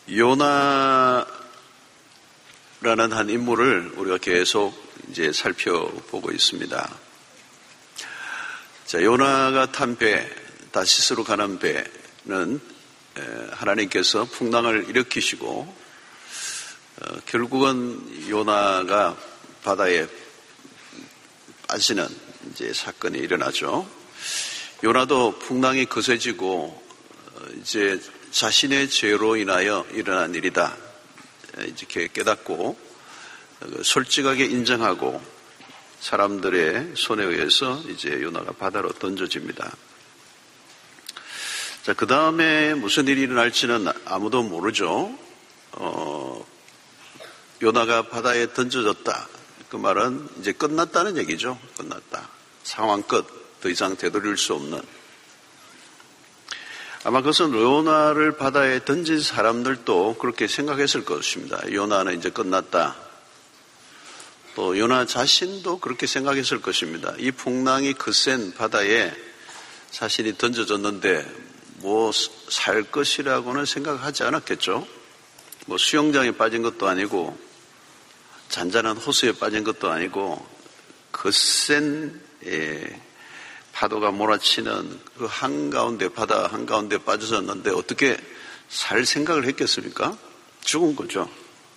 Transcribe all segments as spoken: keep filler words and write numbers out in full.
요나라는 한 인물을 우리가 계속 이제 살펴보고 있습니다. 자, 요나가 탄 배, 다시스로 가는 배는 하나님께서 풍랑을 일으키시고 어, 결국은 요나가 바다에 빠지는 이제 사건이 일어나죠. 요나도 풍랑이 거세지고 어, 이제 자신의 죄로 인하여 일어난 일이다 이렇게 깨닫고 솔직하게 인정하고 사람들의 손에 의해서 이제 요나가 바다로 던져집니다. 자, 그 다음에 무슨 일이 일어날지는 아무도 모르죠. 어, 요나가 바다에 던져졌다. 그 말은 이제 끝났다는 얘기죠. 끝났다. 상황 끝. 더 이상 되돌릴 수 없는. 아마 그것은 요나를 바다에 던진 사람들도 그렇게 생각했을 것입니다. 요나는 이제 끝났다. 또 요나 자신도 그렇게 생각했을 것입니다. 이 풍랑이 거센 바다에 자신이 던져졌는데 뭐 살 것이라고는 생각하지 않았겠죠. 뭐 수영장에 빠진 것도 아니고 잔잔한 호수에 빠진 것도 아니고 거센 예, 파도가 몰아치는 그 한가운데 바다 한가운데 빠져졌는데 어떻게 살 생각을 했겠습니까? 죽은 거죠.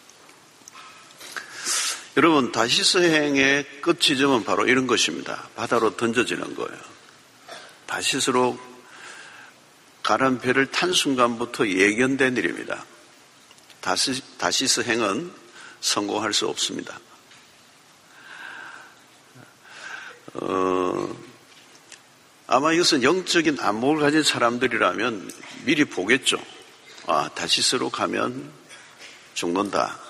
여러분, 다시스행의 끝 지점은 바로 이런 것입니다. 바다로 던져지는 거예요. 다시스로 가는 배를 탄 순간부터 예견된 일입니다. 다시, 다시스행은 성공할 수 없습니다. 어, 아마 이것은 영적인 안목을 가진 사람들이라면 미리 보겠죠. 아, 다시스로 가면 죽는다.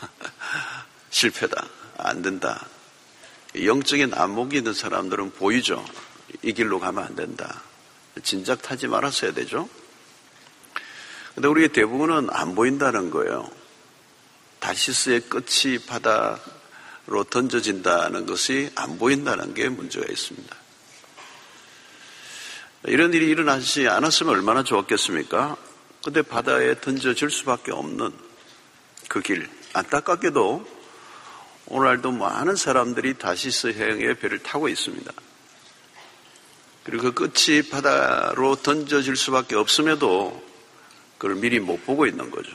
실패다. 안 된다. 영적인 안목이 있는 사람들은 보이죠. 이 길로 가면 안 된다. 진작 타지 말았어야 되죠. 근데 우리 대부분은 안 보인다는 거예요. 다시스의 끝이 바다로 던져진다는 것이 안 보인다는 게 문제가 있습니다. 이런 일이 일어나지 않았으면 얼마나 좋았겠습니까? 근데 바다에 던져질 수밖에 없는 그 길. 안타깝게도 오늘날도 많은 사람들이 다시스행의 배를 타고 있습니다. 그리고 그 끝이 바다로 던져질 수밖에 없음에도 그걸 미리 못 보고 있는 거죠.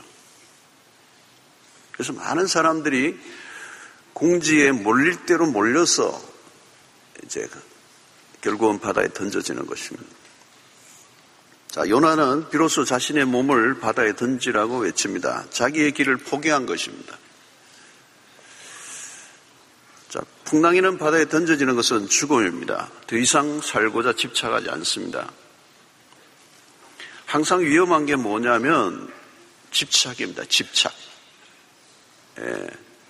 그래서 많은 사람들이 궁지에 몰릴 대로 몰려서 이제 결국은 바다에 던져지는 것입니다. 자, 요나는 비로소 자신의 몸을 바다에 던지라고 외칩니다. 자기의 길을 포기한 것입니다. 자, 풍랑이는 바다에 던져지는 것은 죽음입니다. 더 이상 살고자 집착하지 않습니다. 항상 위험한 게 뭐냐면 집착입니다. 집착. 예.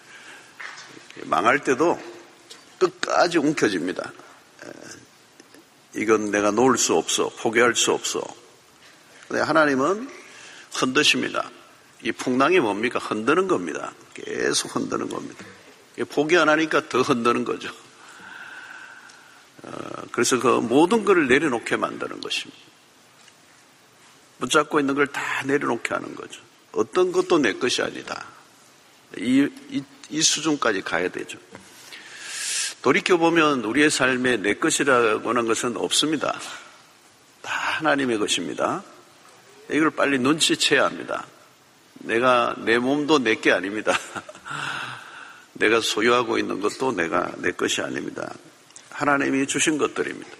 망할 때도 끝까지 움켜집니다. 예. 이건 내가 놓을 수 없어. 포기할 수 없어. 근데 하나님은 흔드십니다. 이 풍랑이 뭡니까? 흔드는 겁니다. 계속 흔드는 겁니다. 포기 안 하니까 더 흔드는 거죠. 어, 그래서 그 모든 것을 내려놓게 만드는 것입니다. 붙잡고 있는 걸 다 내려놓게 하는 거죠. 어떤 것도 내 것이 아니다. 이, 이, 이 수준까지 가야 되죠. 돌이켜보면 우리의 삶에 내 것이라고 하는 것은 없습니다. 다 하나님의 것입니다. 이걸 빨리 눈치채야 합니다. 내가, 내 몸도 내 게 아닙니다. 내가 소유하고 있는 것도 내가 내 것이 아닙니다. 하나님이 주신 것들입니다.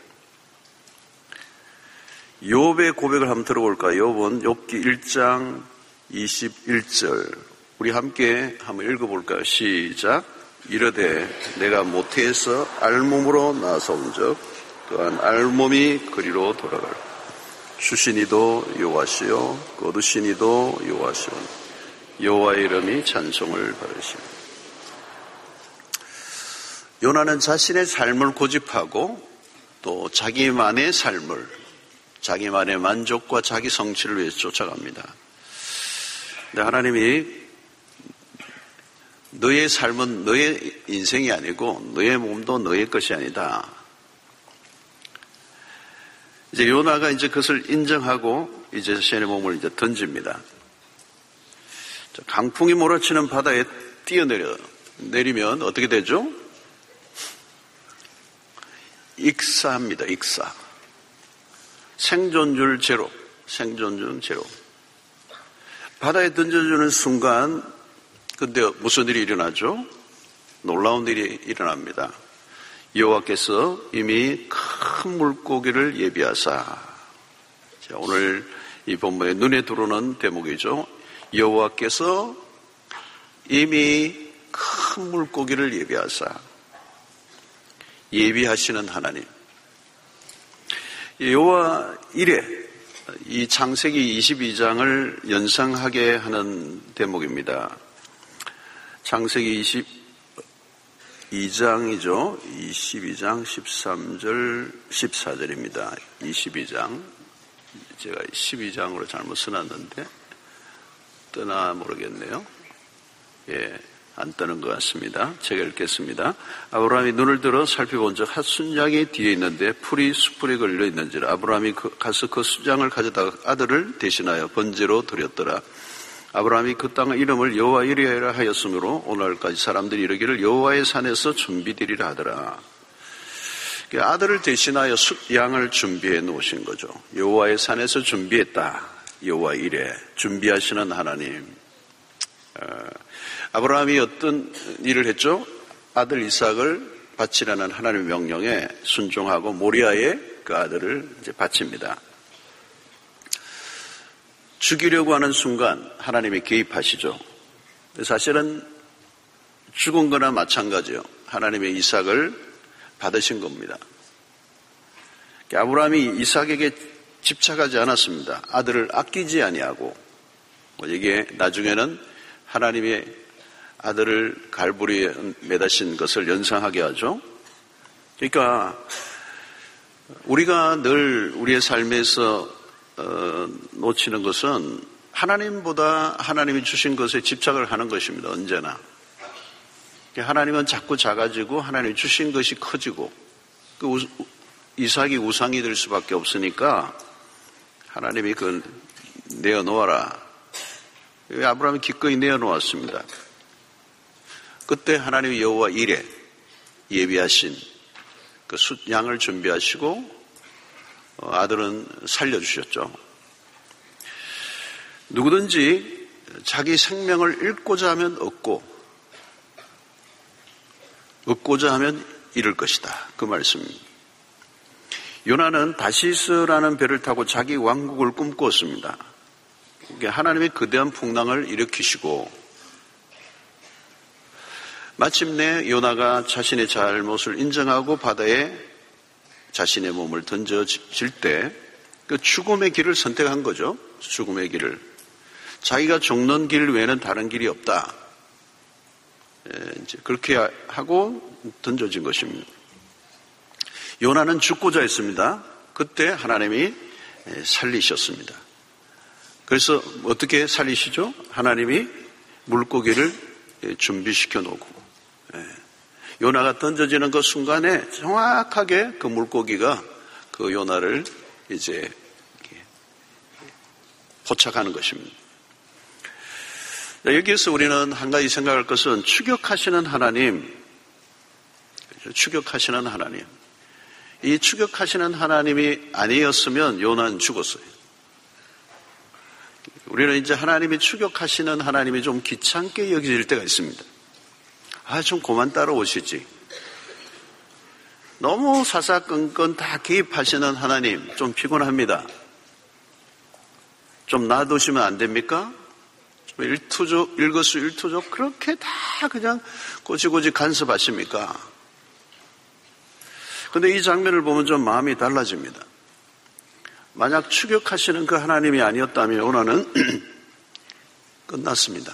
욥의 고백을 한번 들어볼까요? 욥은 욥기 일 장 이십일 절 우리 함께 한번 읽어볼까요? 시작. 이르되 내가 모태에서 알몸으로 나서온즉 또한 알몸이 그리로 돌아갈 주신 이도 여호와시요 거두신 이도 여호와시오 여호와의 이름이 찬송을 받으시오. 요나는 자신의 삶을 고집하고 또 자기만의 삶을, 자기만의 만족과 자기 성취를 위해서 쫓아갑니다. 근데 하나님이 너의 삶은 너의 인생이 아니고 너의 몸도 너의 것이 아니다. 이제 요나가 이제 그것을 인정하고 이제 자신의 몸을 이제 던집니다. 강풍이 몰아치는 바다에 뛰어내려 내리면 어떻게 되죠? 익사합니다. 익사. 생존율 제로. 생존율 제로. 바다에 던져주는 순간 근데 무슨 일이 일어나죠? 놀라운 일이 일어납니다. 여호와께서 이미 큰 물고기를 예비하사. 자, 오늘 이 본문에 눈에 들어오는 대목이죠. 여호와께서 이미 큰 물고기를 예비하사. 예비하시는 하나님. 여호와 이레, 이 창세기 이십이 장을 연상하게 하는 대목입니다. 창세기 이십이 장이죠. 이십이 장 십삼 절, 십사 절입니다. 이십이 장. 제가 십이 장으로 잘못 써놨는데 뜨나 모르겠네요. 예, 안 뜨는 것 같습니다. 제가 읽겠습니다. 아브라함이 눈을 들어 살펴본 적 한 순장이 뒤에 있는데 풀이 숯불에 걸려 있는지라. 아브라함이 그, 가서 그 순장을 가져다가 아들을 대신하여 번제로 드렸더라. 아브라함이 그 땅의 이름을 여호와 이레라 하였으므로 오늘까지 사람들이 이르기를 여호와의 산에서 준비되리라 하더라. 아들을 대신하여 양을 준비해 놓으신 거죠. 여호와의 산에서 준비했다. 여호와 이레, 준비하시는 하나님. 아브라함이 어떤 일을 했죠? 아들 이삭을 바치라는 하나님의 명령에 순종하고 모리아에 그 아들을 이제 바칩니다. 죽이려고 하는 순간 하나님이 개입하시죠. 사실은 죽은 거나 마찬가지요. 하나님의 이삭을 받으신 겁니다. 아브라함이 이삭에게 집착하지 않았습니다. 아들을 아끼지 아니하고, 이게 나중에는 하나님의 아들을 갈보리에 매다신 것을 연상하게 하죠. 그러니까 우리가 늘 우리의 삶에서 어, 놓치는 것은 하나님보다 하나님이 주신 것에 집착을 하는 것입니다. 언제나. 하나님은 자꾸 작아지고 하나님이 주신 것이 커지고 그 우, 이삭이 우상이 될 수밖에 없으니까 하나님이 그걸 내어놓아라. 아브라함이 기꺼이 내어놓았습니다. 그때 하나님이 여호와 이레 예비하신 그 숫양을 준비하시고 아들은 살려주셨죠. 누구든지 자기 생명을 잃고자 하면 얻고 얻고자 하면 잃을 것이다. 그 말씀입니다. 요나는 다시스라는 배를 타고 자기 왕국을 꿈꾸었습니다. 하나님의 거대한 풍랑을 일으키시고 마침내 요나가 자신의 잘못을 인정하고 바다에 자신의 몸을 던져질 때 그 죽음의 길을 선택한 거죠. 죽음의 길을. 자기가 죽는 길 외에는 다른 길이 없다. 이제 그렇게 하고 던져진 것입니다. 요나는 죽고자 했습니다. 그때 하나님이 살리셨습니다. 그래서 어떻게 살리시죠? 하나님이 물고기를 준비시켜 놓고 요나가 던져지는 그 순간에 정확하게 그 물고기가 그 요나를 이제 포착하는 것입니다. 여기에서 우리는 한 가지 생각할 것은 추격하시는 하나님, 추격하시는 하나님. 이 추격하시는 하나님이 아니었으면 요나는 죽었어요. 우리는 이제 하나님이 추격하시는 하나님이 좀 귀찮게 여겨질 때가 있습니다. 아, 좀 그만 따라오시지. 너무 사사건건 다 개입하시는 하나님 좀 피곤합니다. 좀 놔두시면 안 됩니까? 일투족, 일거수일투족 그렇게 다 그냥 꼬지꼬지 간섭하십니까? 그런데 이 장면을 보면 좀 마음이 달라집니다. 만약 추격하시는 그 하나님이 아니었다면 오늘은 끝났습니다.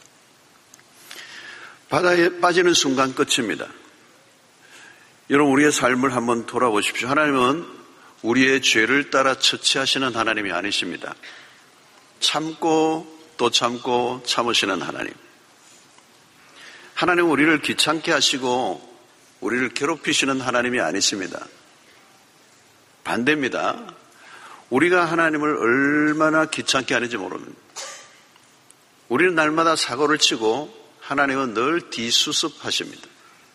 바다에 빠지는 순간 끝입니다. 여러분 우리의 삶을 한번 돌아보십시오. 하나님은 우리의 죄를 따라 처치하시는 하나님이 아니십니다. 참고 또 참고 참으시는 하나님. 하나님은 우리를 귀찮게 하시고 우리를 괴롭히시는 하나님이 아니십니다. 반대입니다. 우리가 하나님을 얼마나 귀찮게 하는지 모릅니다. 우리는 날마다 사고를 치고 하나님은 늘 뒤수습하십니다.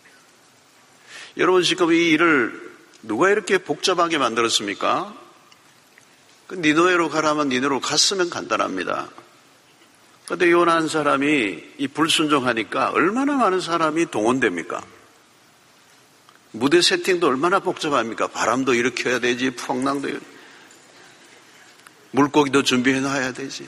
여러분, 지금 이 일을 누가 이렇게 복잡하게 만들었습니까? 그 니느웨로 가라면 니느웨로 갔으면 간단합니다. 그런데 요나 한 사람이 이 불순종하니까 얼마나 많은 사람이 동원됩니까? 무대 세팅도 얼마나 복잡합니까? 바람도 일으켜야 되지, 풍랑도 일으... 물고기도 준비해놔야 되지.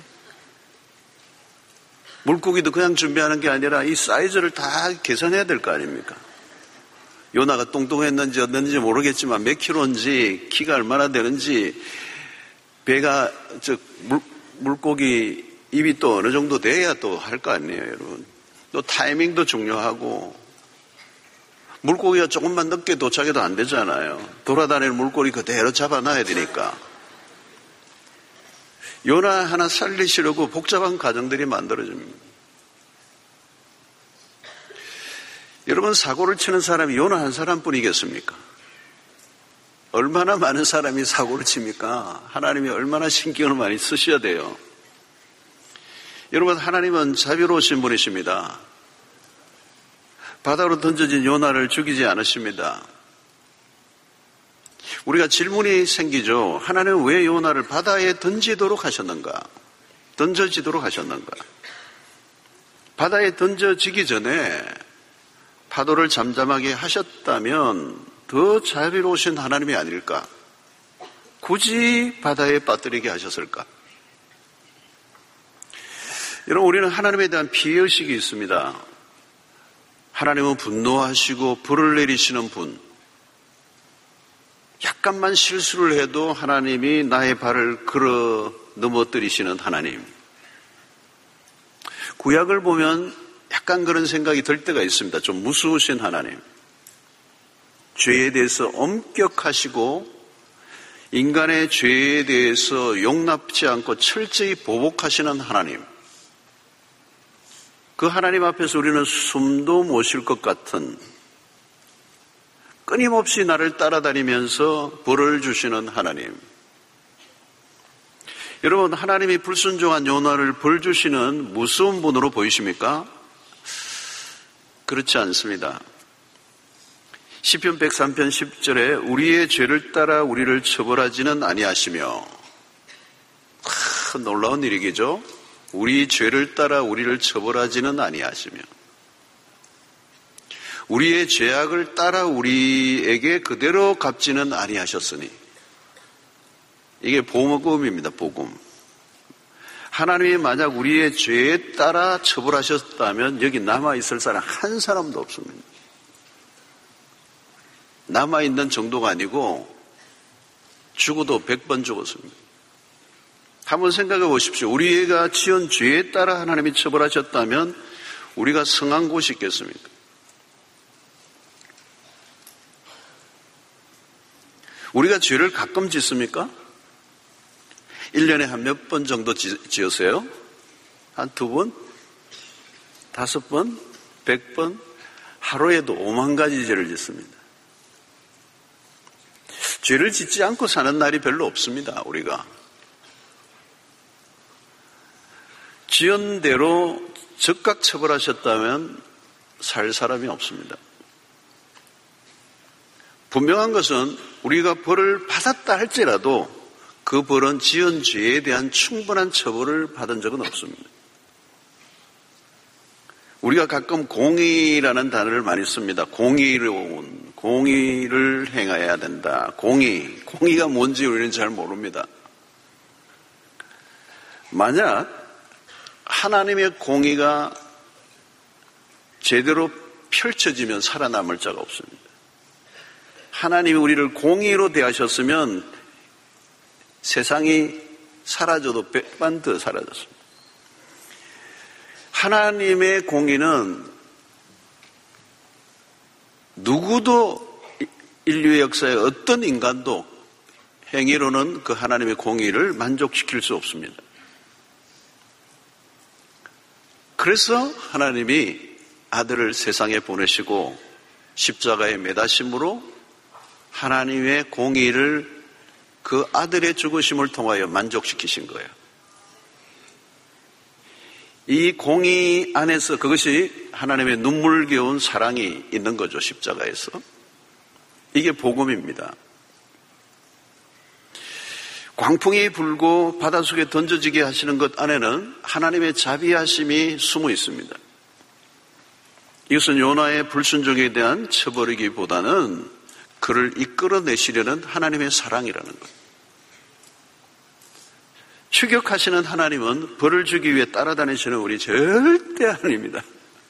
물고기도 그냥 준비하는 게 아니라 이 사이즈를 다 계산해야 될 거 아닙니까? 요나가 뚱뚱했는지 어땠는지 모르겠지만 몇 킬로인지, 키가 얼마나 되는지, 배가, 즉, 물, 물고기 입이 또 어느 정도 돼야 또 할 거 아니에요, 여러분. 또 타이밍도 중요하고, 물고기가 조금만 늦게 도착해도 안 되잖아요. 돌아다니는 물고기 그대로 잡아놔야 되니까. 요나 하나 살리시려고 복잡한 과정들이 만들어집니다. 여러분, 사고를 치는 사람이 요나 한 사람뿐이겠습니까? 얼마나 많은 사람이 사고를 칩니까? 하나님이 얼마나 신경을 많이 쓰셔야 돼요. 여러분, 하나님은 자비로우신 분이십니다. 바다로 던져진 요나를 죽이지 않으십니다. 우리가 질문이 생기죠. 하나님은 왜 요나를 바다에 던지도록 하셨는가? 던져지도록 하셨는가? 바다에 던져지기 전에 파도를 잠잠하게 하셨다면 더 자비로우신 하나님이 아닐까? 굳이 바다에 빠뜨리게 하셨을까? 여러분, 우리는 하나님에 대한 피해의식이 있습니다. 하나님은 분노하시고 불을 내리시는 분. 약간만 실수를 해도 하나님이 나의 발을 걸어 넘어뜨리시는 하나님. 구약을 보면 약간 그런 생각이 들 때가 있습니다. 좀 무서우신 하나님. 죄에 대해서 엄격하시고 인간의 죄에 대해서 용납지 않고 철저히 보복하시는 하나님. 그 하나님 앞에서 우리는 숨도 못 쉴 것 같은, 끊임없이 나를 따라다니면서 벌을 주시는 하나님. 여러분, 하나님이 불순종한 요나를 벌 주시는 무서운 분으로 보이십니까? 그렇지 않습니다. 시편 백삼 편 십 절에 우리의 죄를 따라 우리를 처벌하지는 아니하시며, 하, 놀라운 일이죠. 우리 죄를 따라 우리를 처벌하지는 아니하시며, 우리의 죄악을 따라 우리에게 그대로 갚지는 아니하셨으니. 이게 복음입니다. 복음. 하나님이 만약 우리의 죄에 따라 처벌하셨다면 여기 남아있을 사람 한 사람도 없습니다. 남아있는 정도가 아니고 죽어도 백 번 죽었습니다. 한번 생각해 보십시오. 우리가 지은 죄에 따라 하나님이 처벌하셨다면 우리가 성한 곳이 있겠습니까? 우리가 죄를 가끔 짓습니까? 일 년에 한 몇 번 정도 지으세요? 한 두 번? 다섯 번? 백 번? 하루에도 오만 가지 죄를 짓습니다. 죄를 짓지 않고 사는 날이 별로 없습니다, 우리가. 지은 대로 즉각 처벌하셨다면 살 사람이 없습니다. 분명한 것은 우리가 벌을 받았다 할지라도 그 벌은 지은 죄에 대한 충분한 처벌을 받은 적은 없습니다. 우리가 가끔 공의라는 단어를 많이 씁니다. 공의로운, 공의를 행해야 된다. 공의, 공의가 뭔지 우리는 잘 모릅니다. 만약 하나님의 공의가 제대로 펼쳐지면 살아남을 자가 없습니다. 하나님이 우리를 공의로 대하셨으면 세상이 사라져도 백만 더 사라졌습니다. 하나님의 공의는 누구도 인류의 역사에 어떤 인간도 행위로는 그 하나님의 공의를 만족시킬 수 없습니다. 그래서 하나님이 아들을 세상에 보내시고 십자가에 매다심으로 하나님의 공의를 그 아들의 죽으심을 통하여 만족시키신 거예요. 이 공의 안에서 그것이 하나님의 눈물겨운 사랑이 있는 거죠. 십자가에서. 이게 복음입니다. 광풍이 불고 바닷속에 던져지게 하시는 것 안에는 하나님의 자비하심이 숨어 있습니다. 이것은 요나의 불순종에 대한 처벌이기보다는 그를 이끌어내시려는 하나님의 사랑이라는 것. 추격하시는 하나님은 벌을 주기 위해 따라다니시는 우리 절대 아닙니다.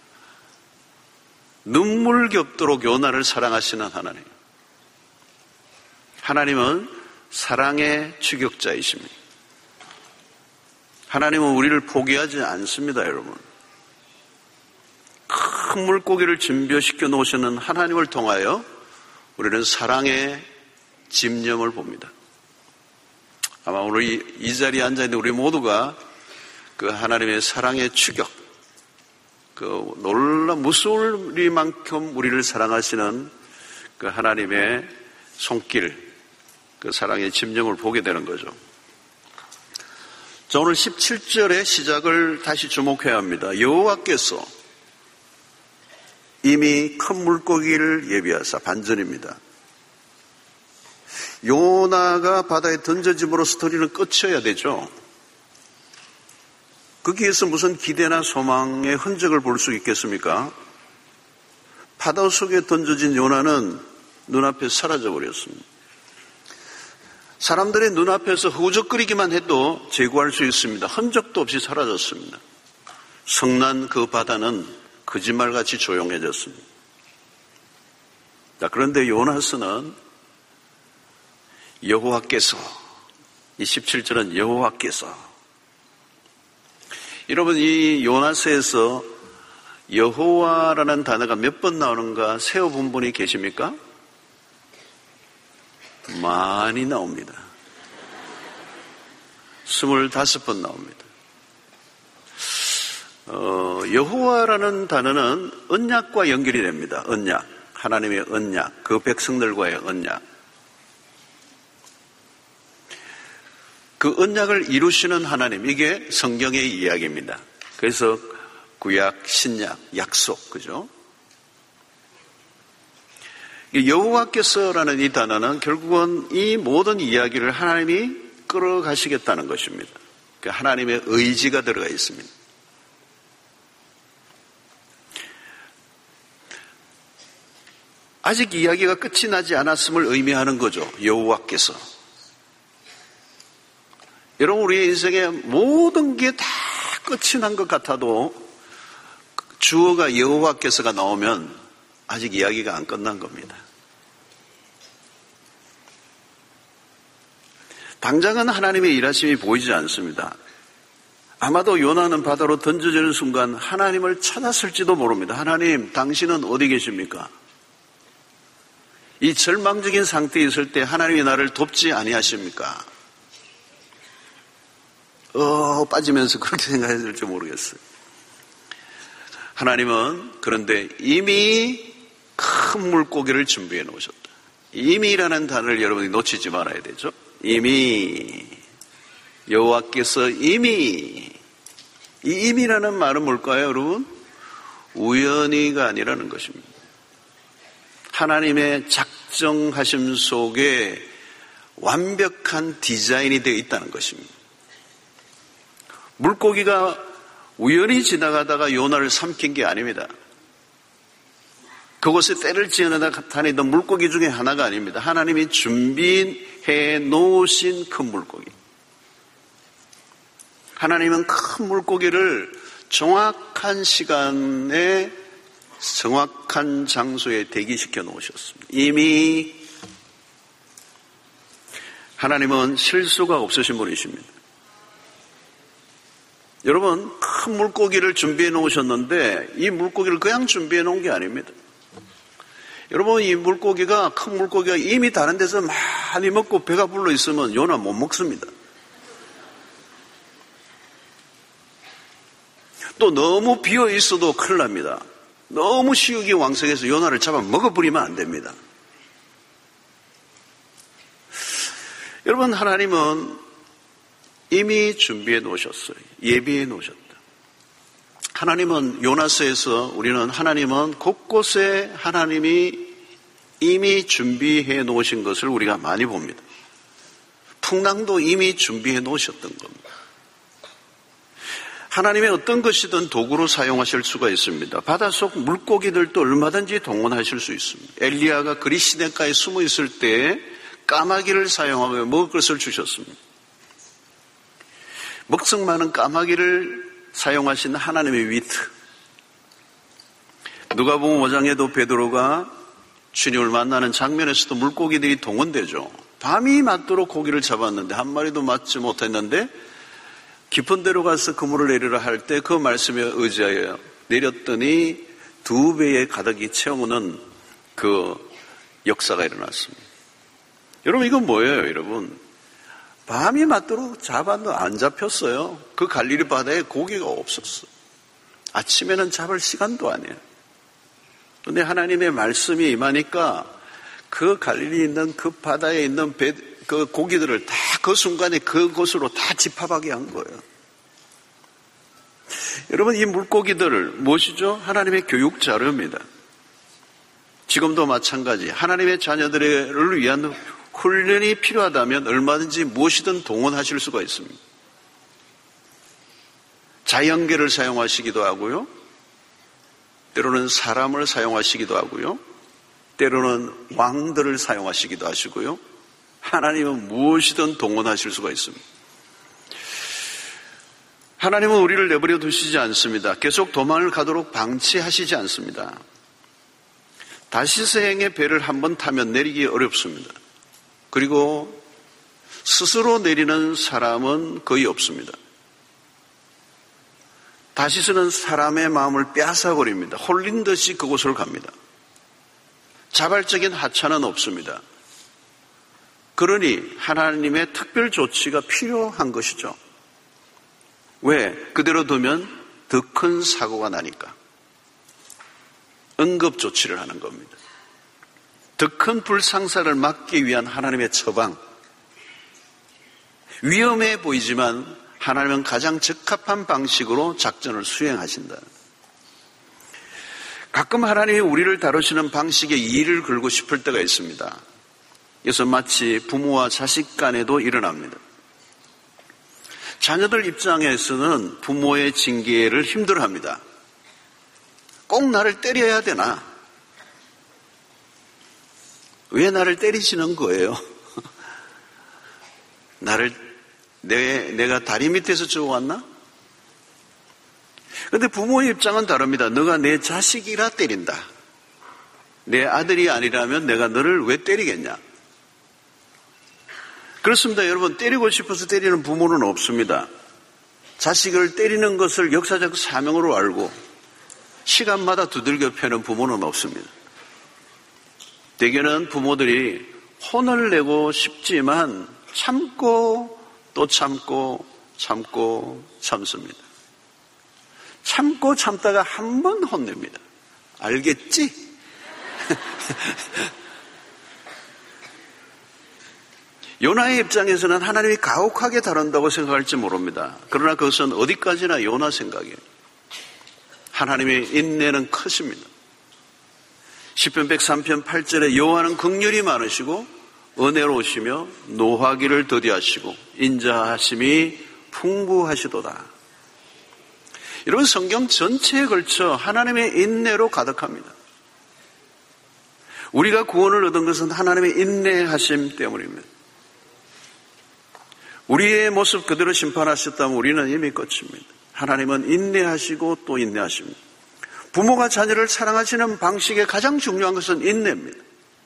눈물겹도록 요나를 사랑하시는 하나님. 하나님은 사랑의 추격자이십니다. 하나님은 우리를 포기하지 않습니다, 여러분. 큰 물고기를 준비시켜 놓으시는 하나님을 통하여 우리는 사랑의 집념을 봅니다. 아마 오늘 이, 이 자리에 앉아있는 우리 모두가 그 하나님의 사랑의 추격, 그 놀라 무서울리만큼 우리를 사랑하시는 그 하나님의 손길, 그 사랑의 집념을 보게 되는 거죠. 자, 오늘 십칠 절의 시작을 다시 주목해야 합니다. 여호와께서 이미 큰 물고기를 예비하사 반전입니다. 요나가 바다에 던져짐으로 스토리는 끝이어야 되죠. 거기에서 무슨 기대나 소망의 흔적을 볼 수 있겠습니까? 바다 속에 던져진 요나는 눈앞에 사라져버렸습니다. 사람들의 눈앞에서 허우적거리기만 해도 제거할 수 있습니다. 흔적도 없이 사라졌습니다. 성난 그 바다는 거짓말같이 조용해졌습니다. 자, 그런데 요나서는 여호와께서, 이 십칠 절은 여호와께서, 여러분 이 요나서에서 여호와라는 단어가 몇 번 나오는가 세어본 분이 계십니까? 많이 나옵니다. 스물다섯 번 나옵니다. 어, 여호와라는 단어는 언약과 연결이 됩니다. 언약, 하나님의 언약, 그 백성들과의 언약. 그 언약을 이루시는 하나님, 이게 성경의 이야기입니다. 그래서 구약, 신약, 약속, 그죠? 여호와께서라는 이 단어는 결국은 이 모든 이야기를 하나님이 끌어가시겠다는 것입니다. 하나님의 의지가 들어가 있습니다. 아직 이야기가 끝이 나지 않았음을 의미하는 거죠. 여호와께서. 여러분, 우리의 인생의 모든 게 다 끝이 난 것 같아도 주어가 여호와께서가 나오면 아직 이야기가 안 끝난 겁니다. 당장은 하나님의 일하심이 보이지 않습니다. 아마도 요나는 바다로 던져지는 순간 하나님을 찾았을지도 모릅니다. 하나님, 당신은 어디 계십니까? 이 절망적인 상태에 있을 때 하나님이 나를 돕지 아니하십니까? 어, 빠지면서 그렇게 생각했을지 모르겠어요. 하나님은 그런데 이미 큰 물고기를 준비해 놓으셨다. 이미라는 단어를 여러분이 놓치지 말아야 되죠. 이미, 여호와께서 이미, 이 이미라는 말은 뭘까요, 여러분? 우연히가 아니라는 것입니다. 하나님의 작정하심 속에 완벽한 디자인이 되어 있다는 것입니다. 물고기가 우연히 지나가다가 요나를 삼킨 게 아닙니다. 그곳에 때를 지어내다 다니던 물고기 중에 하나가 아닙니다. 하나님이 준비해 놓으신 큰 물고기. 하나님은 큰 물고기를 정확한 시간에 정확한 장소에 대기시켜 놓으셨습니다. 이미 하나님은 실수가 없으신 분이십니다. 여러분, 큰 물고기를 준비해 놓으셨는데 이 물고기를 그냥 준비해 놓은 게 아닙니다. 여러분, 이 물고기가, 큰 물고기가 이미 다른 데서 많이 먹고 배가 불러 있으면 요나 못 먹습니다. 또 너무 비어 있어도 큰일 납니다. 너무 식욕이 왕성해서 요나를 잡아 먹어버리면 안 됩니다. 여러분, 하나님은 이미 준비해 놓으셨어요. 예비해 놓으셨다. 하나님은 요나서에서 우리는 하나님은 곳곳에 하나님이 이미 준비해 놓으신 것을 우리가 많이 봅니다. 풍랑도 이미 준비해 놓으셨던 겁니다. 하나님의 어떤 것이든 도구로 사용하실 수가 있습니다. 바닷속 물고기들도 얼마든지 동원하실 수 있습니다. 엘리야가 그리 시냇가에 숨어 있을 때 까마귀를 사용하며 먹을 것을 주셨습니다. 먹성 많은 까마귀를 사용하신 하나님의 위트. 누가복음 오 장에도 베드로가 주님을 만나는 장면에서도 물고기들이 동원되죠. 밤이 맞도록 고기를 잡았는데 한 마리도 맞지 못했는데 깊은 데로 가서 그물을 내리라 할 때 그 말씀에 의지하여 내렸더니 두 배의 가득이 채우는 그 역사가 일어났습니다. 여러분 이건 뭐예요, 여러분? 밤이 맞도록 잡았는데 안 잡혔어요. 그 갈릴리 바다에 고기가 없었어. 아침에는 잡을 시간도 아니에요. 그런데 하나님의 말씀이 임하니까 그 갈릴리 있는 그 바다에 있는 배, 그 고기들을 다 그 순간에 그곳으로 다 집합하게 한 거예요. 여러분 이 물고기들 무엇이죠? 하나님의 교육 자료입니다. 지금도 마찬가지 하나님의 자녀들을 위한 훈련이 필요하다면 얼마든지 무엇이든 동원하실 수가 있습니다. 자연계를 사용하시기도 하고요. 때로는 사람을 사용하시기도 하고요. 때로는 왕들을 사용하시기도 하시고요. 하나님은 무엇이든 동원하실 수가 있습니다. 하나님은 우리를 내버려 두시지 않습니다. 계속 도망을 가도록 방치하시지 않습니다. 다시스행의 배를 한번 타면 내리기 어렵습니다. 그리고 스스로 내리는 사람은 거의 없습니다. 다시스는 사람의 마음을 빼앗아버립니다. 홀린 듯이 그곳을 갑니다. 자발적인 하차는 없습니다. 그러니 하나님의 특별 조치가 필요한 것이죠. 왜? 그대로 두면 더 큰 사고가 나니까. 응급 조치를 하는 겁니다. 더 큰 불상사를 막기 위한 하나님의 처방. 위험해 보이지만 하나님은 가장 적합한 방식으로 작전을 수행하신다. 가끔 하나님이 우리를 다루시는 방식에 이의를 걸고 싶을 때가 있습니다. 그래서 마치 부모와 자식 간에도 일어납니다. 자녀들 입장에서는 부모의 징계를 힘들어합니다. 꼭 나를 때려야 되나? 왜 나를 때리시는 거예요? 나를 내, 내가 다리 밑에서 죽어왔나? 그런데 부모의 입장은 다릅니다. 너가 내 자식이라 때린다. 내 아들이 아니라면 내가 너를 왜 때리겠냐? 그렇습니다. 여러분, 때리고 싶어서 때리는 부모는 없습니다. 자식을 때리는 것을 역사적 사명으로 알고 시간마다 두들겨 패는 부모는 없습니다. 대개는 부모들이 혼을 내고 싶지만 참고 또 참고 참고 참습니다. 참고 참다가 한 번 혼냅니다. 알겠지? 요나의 입장에서는 하나님이 가혹하게 다룬다고 생각할지 모릅니다. 그러나 그것은 어디까지나 요나 생각이에요. 하나님의 인내는 크십니다. 시편 백삼 편 팔 절에 여호와는 긍휼이 많으시고 은혜로우시며 노하기를 더디하시고 인자하심이 풍부하시도다. 여러분 성경 전체에 걸쳐 하나님의 인내로 가득합니다. 우리가 구원을 얻은 것은 하나님의 인내하심 때문입니다. 우리의 모습 그대로 심판하셨다면 우리는 이미 끝입니다. 하나님은 인내하시고 또 인내하십니다. 부모가 자녀를 사랑하시는 방식의 가장 중요한 것은 인내입니다.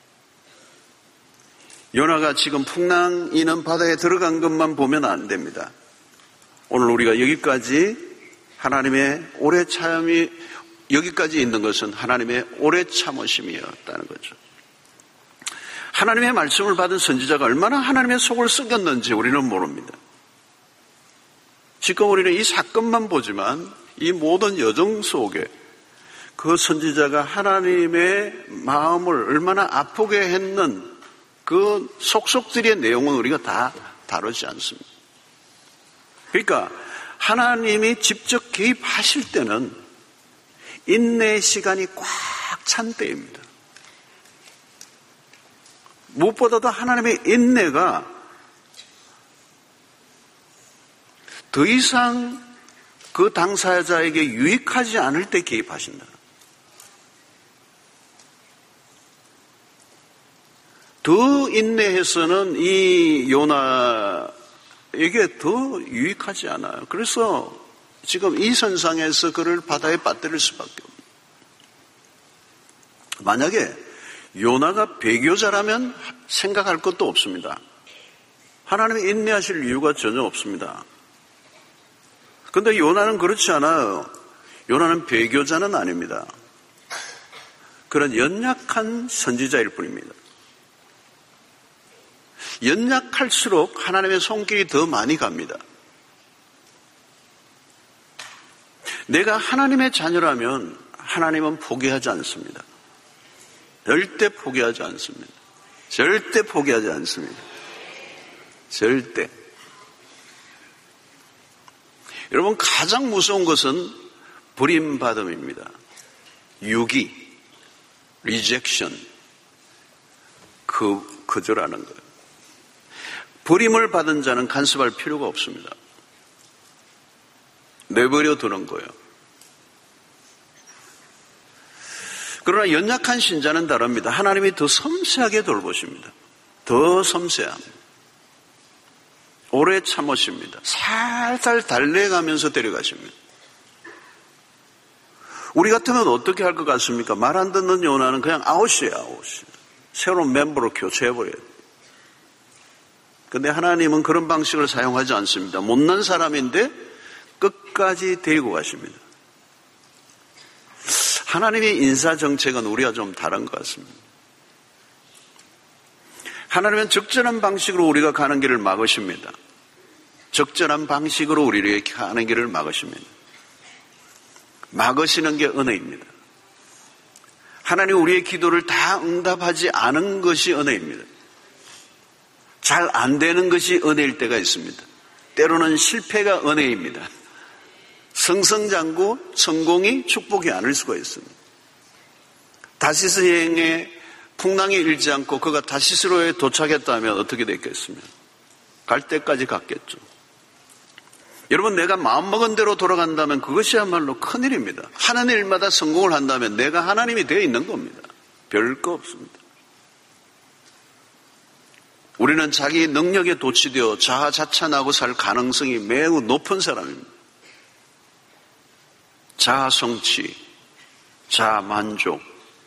요나가 지금 풍랑이는 바다에 들어간 것만 보면 안 됩니다. 오늘 우리가 여기까지 하나님의 오래 참이 여기까지 있는 것은 하나님의 오래 참으심이었다는 거죠. 하나님의 말씀을 받은 선지자가 얼마나 하나님의 속을 썩였는지 우리는 모릅니다. 지금 우리는 이 사건만 보지만 이 모든 여정 속에 그 선지자가 하나님의 마음을 얼마나 아프게 했는 그 속속들의 내용은 우리가 다 다루지 않습니다. 그러니까 하나님이 직접 개입하실 때는 인내의 시간이 꽉 찬 때입니다. 무엇보다도 하나님의 인내가 더 이상 그 당사자에게 유익하지 않을 때 개입하신다. 더 인내해서는 이 요나에게 더 유익하지 않아요. 그래서 지금 이 선상에서 그를 바다에 빠뜨릴 수밖에 없습니다. 만약에 요나가 배교자라면 생각할 것도 없습니다. 하나님이 인내하실 이유가 전혀 없습니다. 그런데 요나는 그렇지 않아요. 요나는 배교자는 아닙니다. 그런 연약한 선지자일 뿐입니다. 연약할수록 하나님의 손길이 더 많이 갑니다. 내가 하나님의 자녀라면 하나님은 포기하지 않습니다. 절대 포기하지 않습니다. 절대 포기하지 않습니다. 절대. 여러분, 가장 무서운 것은 버림받음입니다. 유기, 리젝션, 그, 거절하는 거예요. 버림을 받은 자는 간섭할 필요가 없습니다. 내버려 두는 거예요. 그러나 연약한 신자는 다릅니다. 하나님이 더 섬세하게 돌보십니다. 더 섬세합니다. 오래 참으십니다. 살살 달래가면서 데려가십니다. 우리 같으면 어떻게 할 것 같습니까? 말 안 듣는 요나는 그냥 아웃이에요, 아웃. 새로운 멤버로 교체해버려요. 그런데 하나님은 그런 방식을 사용하지 않습니다. 못난 사람인데 끝까지 데리고 가십니다. 하나님의 인사정책은 우리와 좀 다른 것 같습니다. 하나님은 적절한 방식으로 우리가 가는 길을 막으십니다. 적절한 방식으로 우리를 가는 길을 막으십니다. 막으시는 게 은혜입니다. 하나님 우리의 기도를 다 응답하지 않은 것이 은혜입니다. 잘 안 되는 것이 은혜일 때가 있습니다. 때로는 실패가 은혜입니다. 승승장구 성공이 축복이 아닐 수가 있습니다. 다시스 여행에 풍랑이 일지 않고 그가 다시스로에 도착했다면 어떻게 됐겠습니까? 갈 때까지 갔겠죠. 여러분, 내가 마음먹은 대로 돌아간다면 그것이야말로 큰일입니다. 하는 일마다 성공을 한다면 내가 하나님이 되어 있는 겁니다. 별거 없습니다. 우리는 자기 능력에 도취되어 자아자찬하고 살 가능성이 매우 높은 사람입니다. 자아성취, 자아만족,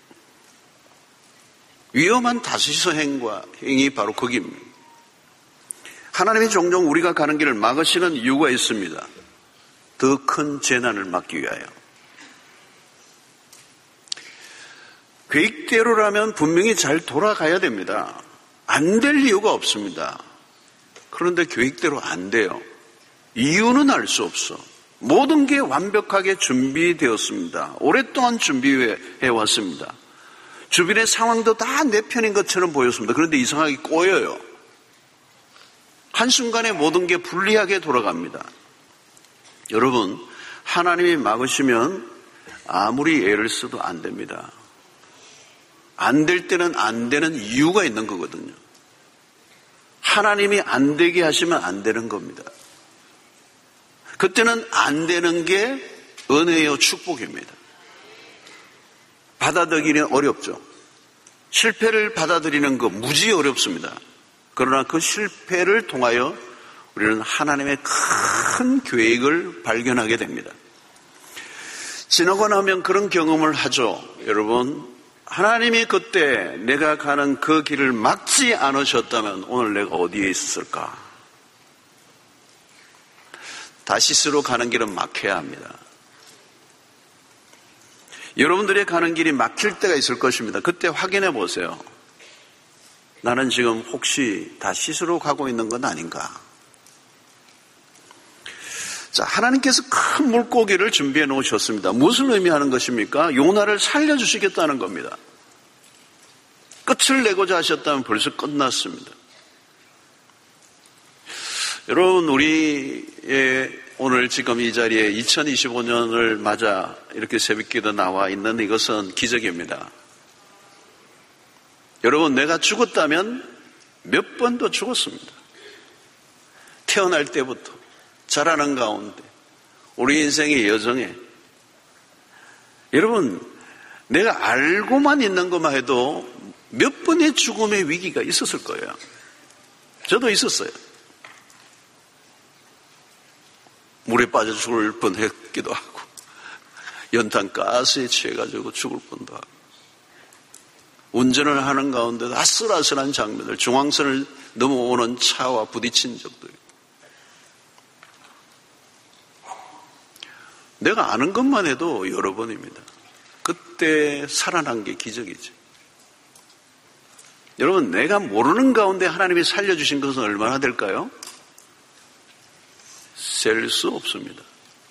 위험한 다시서 행과 행위 바로 거기입니다. 하나님이 종종 우리가 가는 길을 막으시는 이유가 있습니다. 더 큰 재난을 막기 위하여. 계획대로라면 분명히 잘 돌아가야 됩니다. 안 될 이유가 없습니다. 그런데 계획대로 안 돼요. 이유는 알 수 없어. 모든 게 완벽하게 준비되었습니다. 오랫동안 준비해 왔습니다. 주변의 상황도 다 내 편인 것처럼 보였습니다. 그런데 이상하게 꼬여요. 한순간에 모든 게 불리하게 돌아갑니다. 여러분, 하나님이 막으시면 아무리 애를 써도 안 됩니다. 안 될 때는 안 되는 이유가 있는 거거든요. 하나님이 안 되게 하시면 안 되는 겁니다. 그때는 안 되는 게 은혜요 축복입니다. 받아들이기는 어렵죠. 실패를 받아들이는 거 무지 어렵습니다. 그러나 그 실패를 통하여 우리는 하나님의 큰 계획을 발견하게 됩니다. 지나고 나면 그런 경험을 하죠. 여러분, 하나님이 그때 내가 가는 그 길을 막지 않으셨다면 오늘 내가 어디에 있었을까? 다시스로 가는 길은 막혀야 합니다. 여러분들이 가는 길이 막힐 때가 있을 것입니다. 그때 확인해 보세요. 나는 지금 혹시 다시스로 가고 있는 건 아닌가? 자, 하나님께서 큰 물고기를 준비해 놓으셨습니다. 무엇을 의미하는 것입니까? 요나를 살려주시겠다는 겁니다. 끝을 내고자 하셨다면 벌써 끝났습니다. 여러분, 우리의 오늘 지금 이 자리에 이천이십오 년을 맞아 이렇게 새벽기도 나와 있는 이것은 기적입니다. 여러분, 내가 죽었다면 몇 번도 죽었습니다. 태어날 때부터 자라는 가운데 우리 인생의 여정에 여러분, 내가 알고만 있는 것만 해도 몇 번의 죽음의 위기가 있었을 거예요. 저도 있었어요. 물에 빠져 죽을 뻔했기도 하고 연탄 가스에 취해가지고 죽을 뻔도 하고 운전을 하는 가운데도 아슬아슬한 장면들, 중앙선을 넘어오는 차와 부딪힌 적도 있고 내가 아는 것만 해도 여러 번입니다. 그때 살아난 게 기적이죠. 여러분, 내가 모르는 가운데 하나님이 살려주신 것은 얼마나 될까요? 셀 수 없습니다.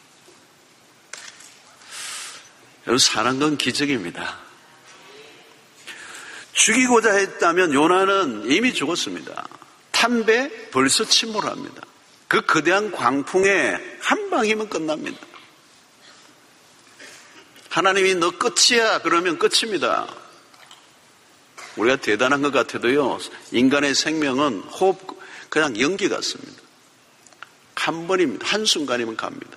여러분, 사는 건 기적입니다. 죽이고자 했다면 요나는 이미 죽었습니다. 탐배 벌써 침몰합니다. 그 거대한 광풍에 한 방이면 끝납니다. 하나님이 너 끝이야 그러면 끝입니다. 우리가 대단한 것 같아도요, 인간의 생명은 호흡 그냥 연기 같습니다. 한 번입니다. 한순간이면 갑니다.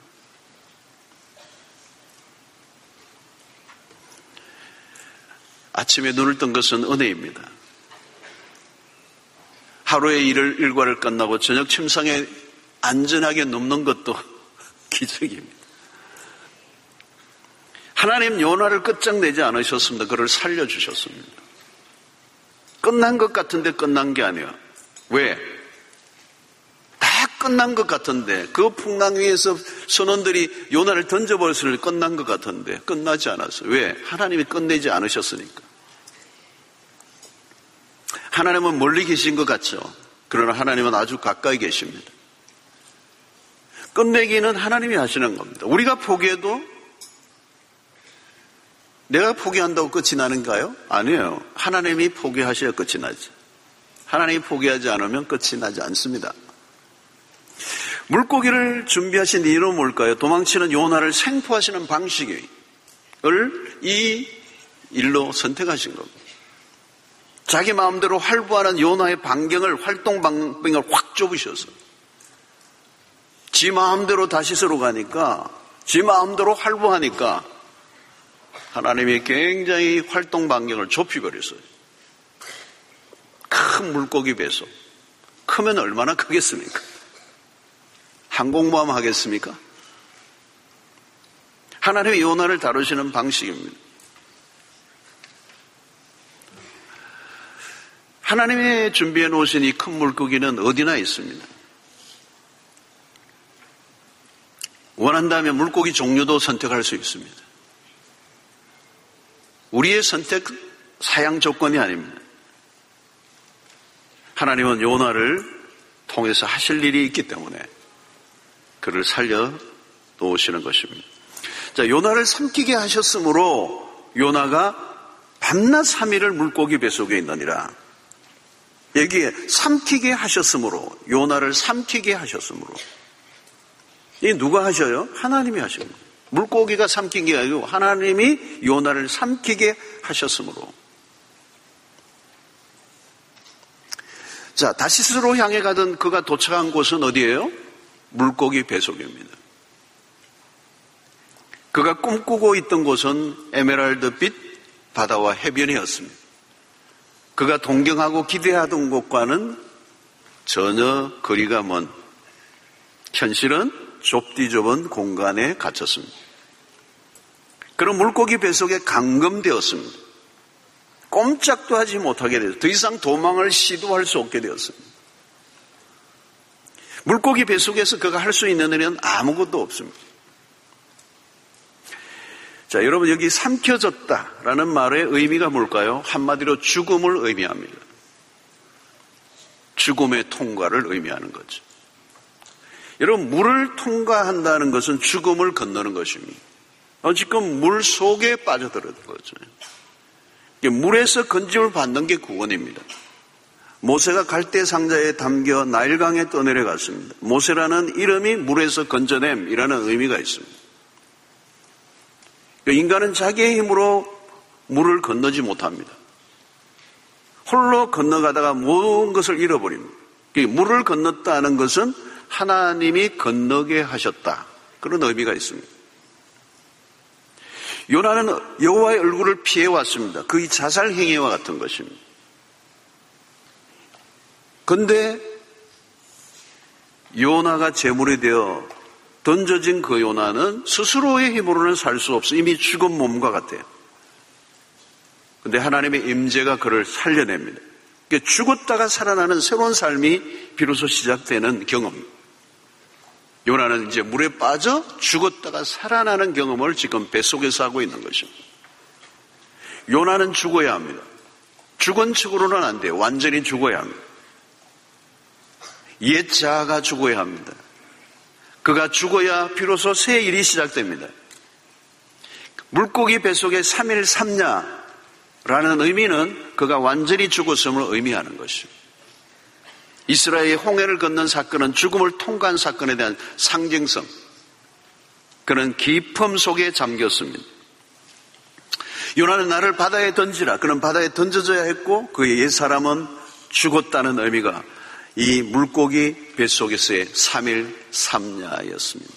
아침에 눈을 뜬 것은 은혜입니다. 하루의 일을 일과를 끝나고 저녁 침상에 안전하게 눕는 것도 기적입니다. 하나님 요나를 끝장내지 않으셨습니다. 그를 살려주셨습니다. 끝난 것 같은데 끝난 게 아니야. 왜? 다 끝난 것 같은데 그 풍랑 위에서 선원들이 요나를 던져버렸을 때 끝난 것 같은데 끝나지 않았어요. 왜? 하나님이 끝내지 않으셨으니까. 하나님은 멀리 계신 것 같죠. 그러나 하나님은 아주 가까이 계십니다. 끝내기는 하나님이 하시는 겁니다. 우리가 포기해도 내가 포기한다고 끝이 나는가요? 아니에요. 하나님이 포기하셔야 끝이 나죠. 하나님이 포기하지 않으면 끝이 나지 않습니다. 물고기를 준비하신 이유는 뭘까요? 도망치는 요나를 생포하시는 방식을 이 일로 선택하신 겁니다. 자기 마음대로 활보하는 요나의 반경을, 활동 반경을 확 좁으셔서 지 마음대로 다시스로 가니까, 지 마음대로 활보하니까 하나님이 굉장히 활동 반경을 좁혀버렸어요. 큰 물고기 배속. 크면 얼마나 크겠습니까? 항공모함 하겠습니까? 하나님이 요나를 다루시는 방식입니다. 하나님이 준비해 놓으신 이 큰 물고기는 어디나 있습니다. 원한다면 물고기 종류도 선택할 수 있습니다. 우리의 선택 사양 조건이 아닙니다. 하나님은 요나를 통해서 하실 일이 있기 때문에 그를 살려 놓으시는 것입니다. 자, 요나를 삼키게 하셨으므로 요나가 밤낮 삼 일을 물고기 뱃속에 있느니라. 여기에 삼키게 하셨으므로, 요나를 삼키게 하셨으므로. 이 누가 하셔요? 하나님이 하십니다. 물고기가 삼킨 게 아니고 하나님이 요나를 삼키게 하셨으므로. 자, 다시스로 향해 가던 그가 도착한 곳은 어디예요? 물고기 뱃속입니다. 그가 꿈꾸고 있던 곳은 에메랄드빛 바다와 해변이었습니다. 그가 동경하고 기대하던 곳과는 전혀 거리가 먼, 현실은 좁디 좁은 공간에 갇혔습니다. 그런 물고기 뱃속에 감금되었습니다. 꼼짝도 하지 못하게 되었습니다. 더 이상 도망을 시도할 수 없게 되었습니다. 물고기 뱃속에서 그가 할 수 있는 일은 아무것도 없습니다. 자, 여러분, 여기 삼켜졌다라는 말의 의미가 뭘까요? 한마디로 죽음을 의미합니다. 죽음의 통과를 의미하는 거죠. 여러분, 물을 통과한다는 것은 죽음을 건너는 것입니다. 지금 물 속에 빠져들었는 거죠. 물에서 건짐을 받는 게 구원입니다. 모세가 갈대 상자에 담겨 나일강에 떠내려갔습니다. 모세라는 이름이 물에서 건져냄이라는 의미가 있습니다. 인간은 자기의 힘으로 물을 건너지 못합니다. 홀로 건너가다가 모든 것을 잃어버립니다. 물을 건넜다는 것은 하나님이 건너게 하셨다. 그런 의미가 있습니다. 요나는 여호와의 얼굴을 피해왔습니다. 그의 자살 행위와 같은 것입니다. 그런데 요나가 제물이 되어 던져진 그 요나는 스스로의 힘으로는 살 수 없어. 이미 죽은 몸과 같아요. 그런데 하나님의 임재가 그를 살려냅니다. 죽었다가 살아나는 새로운 삶이 비로소 시작되는 경험. 요나는 이제 물에 빠져 죽었다가 살아나는 경험을 지금 뱃속에서 하고 있는 것입니다. 요나는 죽어야 합니다. 죽은 척으로는 안 돼요. 완전히 죽어야 합니다. 옛 자아가 죽어야 합니다. 그가 죽어야 비로소 새 일이 시작됩니다. 물고기 뱃속에 삼 일 삼야라는 의미는 그가 완전히 죽었음을 의미하는 것입니다. 이스라엘의 홍해를 건넌 사건은 죽음을 통과한 사건에 대한 상징성, 그는 기품 속에 잠겼습니다. 요나는 나를 바다에 던지라. 그는 바다에 던져져야 했고 그의 옛사람은 죽었다는 의미가 이 물고기 뱃속에서의 삼 일 삼야였습니다.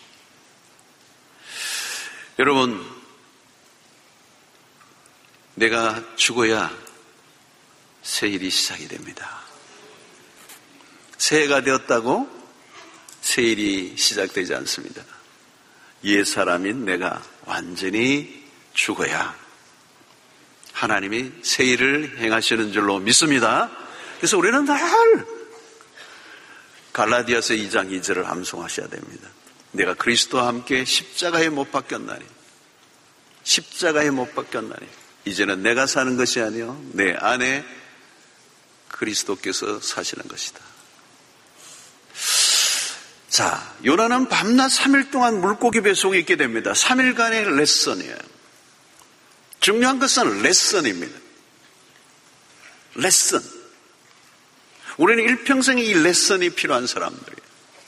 여러분, 내가 죽어야 새 일이 시작이 됩니다. 새해가 되었다고 새 일이 시작되지 않습니다. 옛사람인 내가 완전히 죽어야 하나님이 새 일을 행하시는 줄로 믿습니다. 그래서 우리는 늘 갈라디아서 이 장 이 절을 암송하셔야 됩니다. 내가 그리스도와 함께 십자가에 못 박혔나니, 십자가에 못 박혔나니 이제는 내가 사는 것이 아니요 내 안에 그리스도께서 사시는 것이다. 자, 요나는 밤낮 삼 일 동안 물고기 뱃속에 있게 됩니다. 삼 일간의 레슨이에요. 중요한 것은 레슨입니다. 레슨. 우리는 일평생 이 레슨이 필요한 사람들이에요.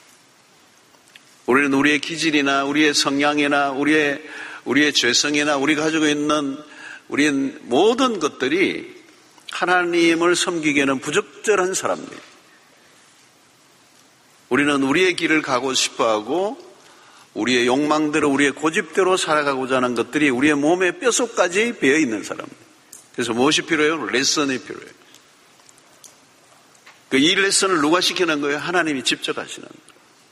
우리는 우리의 기질이나 우리의 성향이나 우리의, 우리의 죄성이나 우리가 가지고 있는 우리의 모든 것들이 하나님을 섬기기에는 부적절한 사람들이에요. 우리는 우리의 길을 가고 싶어하고 우리의 욕망대로 우리의 고집대로 살아가고자 하는 것들이 우리의 몸의 뼛속까지 배어있는 사람입니다. 그래서 무엇이 필요해요? 레슨이 필요해요. 이 레슨을 누가 시키는 거예요? 하나님이 직접 하시는 거예요.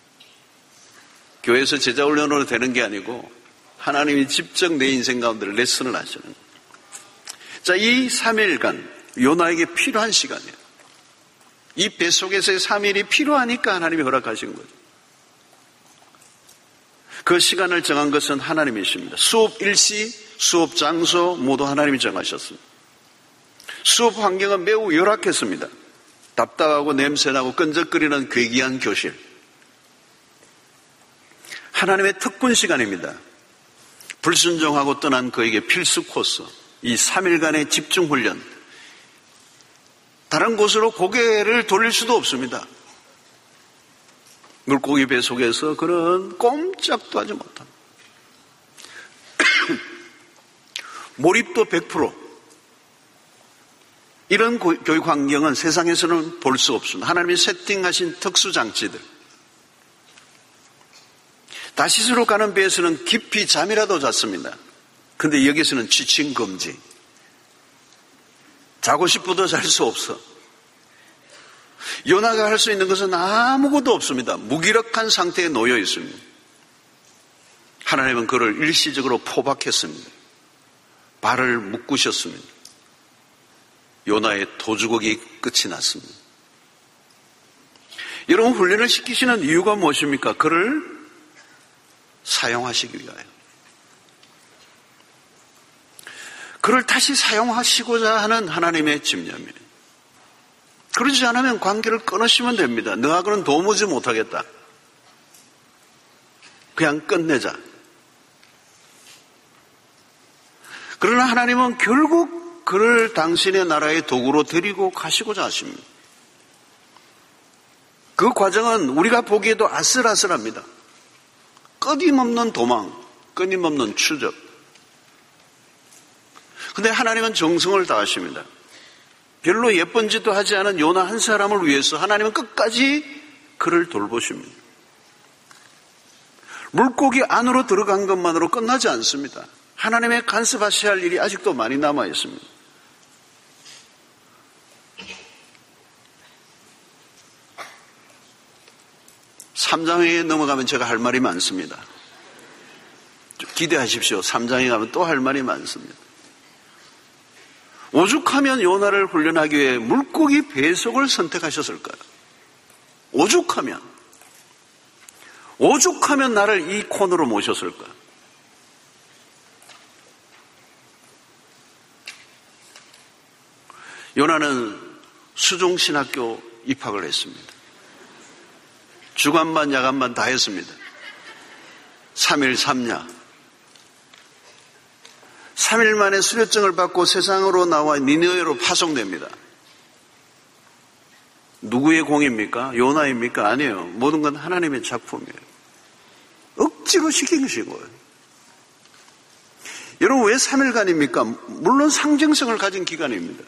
교회에서 제자훈련으로 되는 게 아니고 하나님이 직접 내 인생 가운데 레슨을 하시는 거예요. 자, 이 삼 일간 요나에게 필요한 시간이에요. 이 뱃속에서의 삼 일이 필요하니까 하나님이 허락하신 거죠. 그 시간을 정한 것은 하나님이십니다. 수업 일시, 수업 장소 모두 하나님이 정하셨습니다. 수업 환경은 매우 열악했습니다. 답답하고 냄새나고 끈적거리는 괴기한 교실. 하나님의 특권 시간입니다. 불순종하고 떠난 그에게 필수 코스, 이 삼 일간의 집중 훈련. 다른 곳으로 고개를 돌릴 수도 없습니다. 물고기 뱃속에서 그는 꼼짝도 하지 못합니다. 몰입도 백 퍼센트. 이런 고, 교육 환경은 세상에서는 볼 수 없습니다. 하나님이 세팅하신 특수장치들. 다시스로 가는 배에서는 깊이 잠이라도 잤습니다. 그런데 여기서는 취침 금지. 자고 싶어도 잘 수 없어. 요나가 할 수 있는 것은 아무것도 없습니다. 무기력한 상태에 놓여 있습니다. 하나님은 그를 일시적으로 포박했습니다. 발을 묶으셨습니다. 요나의 도주곡이 끝이 났습니다. 여러분, 훈련을 시키시는 이유가 무엇입니까? 그를 사용하시기 위하여. 그를 다시 사용하시고자 하는 하나님의 집념이에요. 그러지 않으면 관계를 끊으시면 됩니다. 너하고는 도무지 못하겠다. 그냥 끝내자. 그러나 하나님은 결국 그를 당신의 나라의 도구로 데리고 가시고자 하십니다. 그 과정은 우리가 보기에도 아슬아슬합니다. 끊임없는 도망, 끊임없는 추적. 근데 하나님은 정성을 다하십니다. 별로 예쁜 짓도 하지 않은 요나 한 사람을 위해서 하나님은 끝까지 그를 돌보십니다. 물고기 안으로 들어간 것만으로 끝나지 않습니다. 하나님의 간섭하셔야 할 일이 아직도 많이 남아 있습니다. 삼 장에 넘어가면 제가 할 말이 많습니다. 기대하십시오. 삼 장에 가면 또 할 말이 많습니다. 오죽하면 요나를 훈련하기 위해 물고기 배속을 선택하셨을까요? 오죽하면 오죽하면 나를 이 코너로 모셨을까요? 요나는 수종신학교 입학을 했습니다. 주간반 야간반 다 했습니다. 삼 일 삼 야. 삼 일 만에 수료증을 받고 세상으로 나와 니느웨로 파송됩니다. 누구의 공입니까? 요나입니까? 아니에요. 모든 건 하나님의 작품이에요. 억지로 시키신 거예요. 여러분, 왜 삼 일간입니까? 물론 상징성을 가진 기간입니다.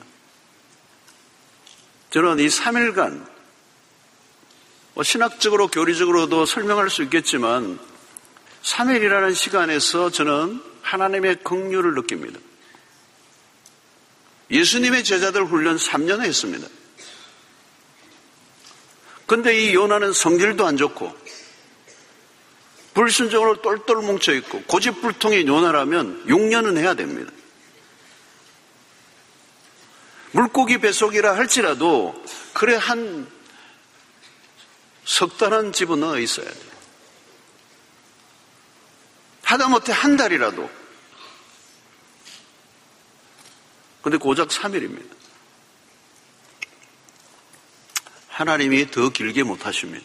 저는 이 삼 일간, 뭐 신학적으로 교리적으로도 설명할 수 있겠지만 삼 일이라는 시간에서 저는 하나님의 긍휼을 느낍니다. 예수님의 제자들 훈련 삼 년 했습니다. 그런데 이 요나는 성질도 안 좋고 불순종으로 똘똘 뭉쳐있고 고집불통의 요나라면 육 년은 해야 됩니다. 물고기 배속이라 할지라도 그래 한 석 달은 집어넣어 있어야 돼요. 하다못해 한 달이라도. 근데 고작 삼 일입니다. 하나님이 더 길게 못하십니다.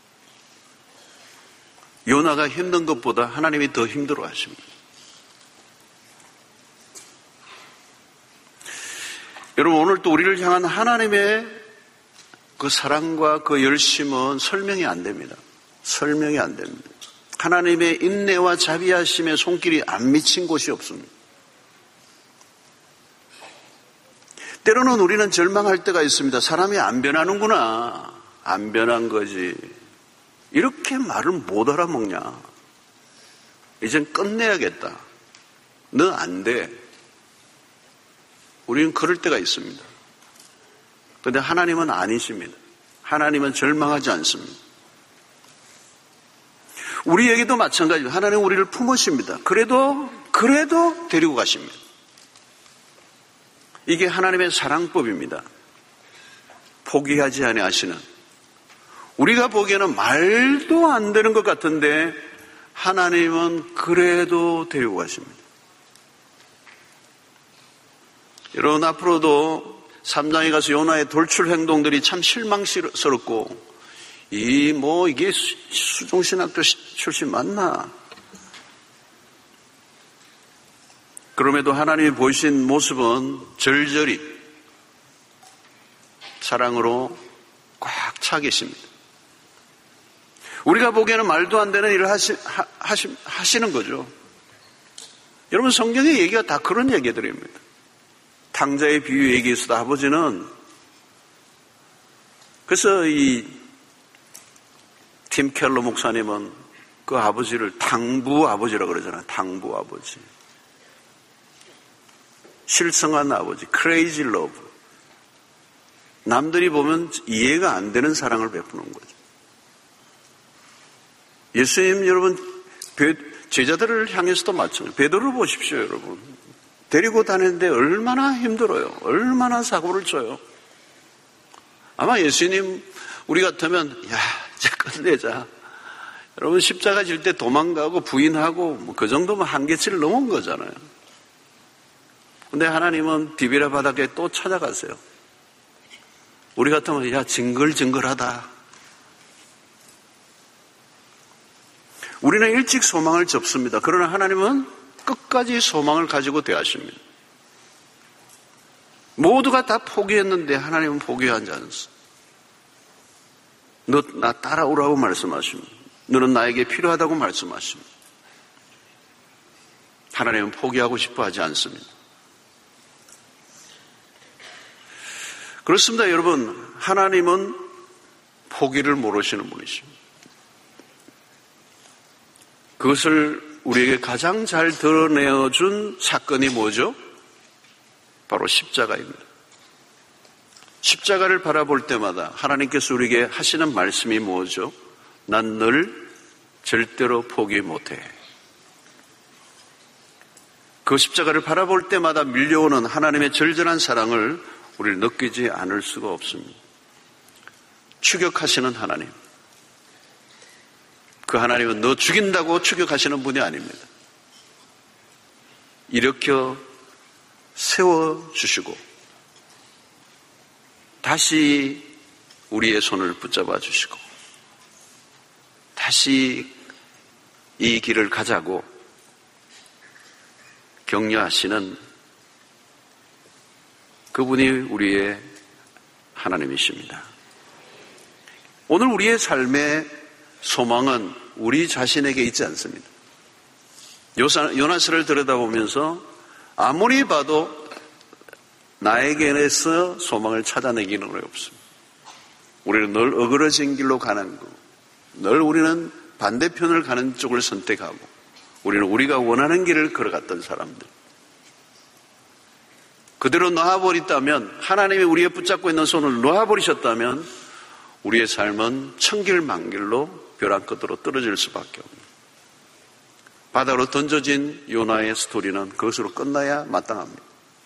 요나가 힘든 것보다 하나님이 더 힘들어 하십니다. 여러분, 오늘 또 우리를 향한 하나님의 그 사랑과 그 열심은 설명이 안 됩니다. 설명이 안 됩니다. 하나님의 인내와 자비하심의 손길이 안 미친 곳이 없습니다. 때로는 우리는 절망할 때가 있습니다. 사람이 안 변하는구나. 안 변한 거지. 이렇게 말을 못 알아먹냐. 이젠 끝내야겠다. 너 안 돼. 우리는 그럴 때가 있습니다. 그런데 하나님은 아니십니다. 하나님은 절망하지 않습니다. 우리에게도 마찬가지입니다. 하나님은 우리를 품으십니다. 그래도 그래도 데리고 가십니다. 이게 하나님의 사랑법입니다. 포기하지 아니하시는. 우리가 보기에는 말도 안 되는 것 같은데 하나님은 그래도 데리고 가십니다. 여러분, 앞으로도 삼 장에 가서 요나의 돌출 행동들이 참 실망스럽고 이 뭐 이게 수종신학교 출신 맞나? 그럼에도 하나님이 보이신 모습은 절절히 사랑으로 꽉 차 계십니다. 우리가 보기에는 말도 안 되는 일을 하시, 하, 하시, 하시는 거죠. 여러분, 성경의 얘기가 다 그런 얘기들입니다. 탕자의 비유 얘기에서도 아버지는, 그래서 이 팀 켈러 목사님은 그 아버지를 당부 아버지라고 그러잖아요. 당부 아버지. 실성한 아버지, 크레이지 러브. 남들이 보면 이해가 안 되는 사랑을 베푸는 거죠. 예수님 여러분, 제자들을 향해서도 마찬가지예요. 베드로를 보십시오, 여러분. 데리고 다니는데 얼마나 힘들어요. 얼마나 사고를 쳐요. 아마 예수님 우리 같으면 야, 이제 끝내자. 여러분, 십자가 질 때 도망가고 부인하고 뭐 그 정도면 한계치를 넘은 거잖아요. 근데 하나님은 디비라 바닥에 또 찾아가세요. 우리 같으면 야, 징글징글하다. 우리는 일찍 소망을 접습니다. 그러나 하나님은 끝까지 소망을 가지고 대하십니다. 모두가 다 포기했는데 하나님은 포기하지 않습니다. 너 나 따라오라고 말씀하십니다. 너는 나에게 필요하다고 말씀하십니다. 하나님은 포기하고 싶어 하지 않습니다. 그렇습니다, 여러분. 하나님은 포기를 모르시는 분이십니다. 그것을 우리에게 가장 잘 드러내어준 사건이 뭐죠? 바로 십자가입니다. 십자가를 바라볼 때마다 하나님께서 우리에게 하시는 말씀이 뭐죠? 난 널 절대로 포기 못해. 그 십자가를 바라볼 때마다 밀려오는 하나님의 절절한 사랑을 우리를 느끼지 않을 수가 없습니다. 추격하시는 하나님. 그 하나님은 너 죽인다고 추격하시는 분이 아닙니다. 일으켜 세워주시고 다시 우리의 손을 붙잡아 주시고 다시 이 길을 가자고 격려하시는 그분이 우리의 하나님이십니다. 오늘 우리의 삶의 소망은 우리 자신에게 있지 않습니다. 요나스를 들여다보면서 아무리 봐도 나에게서 소망을 찾아내기는 어렵습니다. 우리는 늘 어그러진 길로 가는 거, 늘 우리는 반대편을 가는 쪽을 선택하고 우리는 우리가 원하는 길을 걸어갔던 사람들. 그대로 놔버렸다면, 하나님이 우리의 붙잡고 있는 손을 놔버리셨다면 우리의 삶은 천길만길로 벼랑 끝으로 떨어질 수밖에 없습니다. 바다로 던져진 요나의 스토리는 그것으로 끝나야 마땅합니다.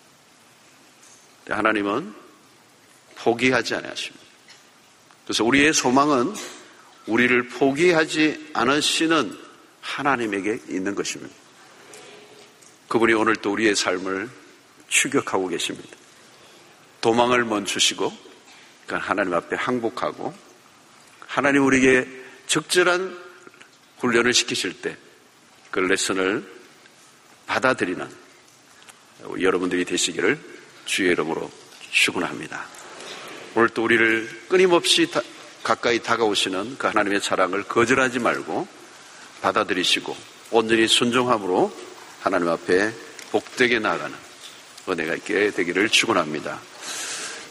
하나님은 포기하지 않으십니다. 그래서 우리의 소망은 우리를 포기하지 않으시는 하나님에게 있는 것입니다. 그분이 오늘 또 우리의 삶을 추격하고 계십니다. 도망을 멈추시고 그러니까 하나님 앞에 항복하고 하나님 우리에게 적절한 훈련을 시키실 때 그 레슨을 받아들이는 여러분들이 되시기를 주의 이름으로 축원합니다. 오늘 또 우리를 끊임없이 다, 가까이 다가오시는 그 하나님의 사랑을 거절하지 말고 받아들이시고 온전히 순종함으로 하나님 앞에 복되게 나아가는 은혜가 있게 되기를 축원합니다.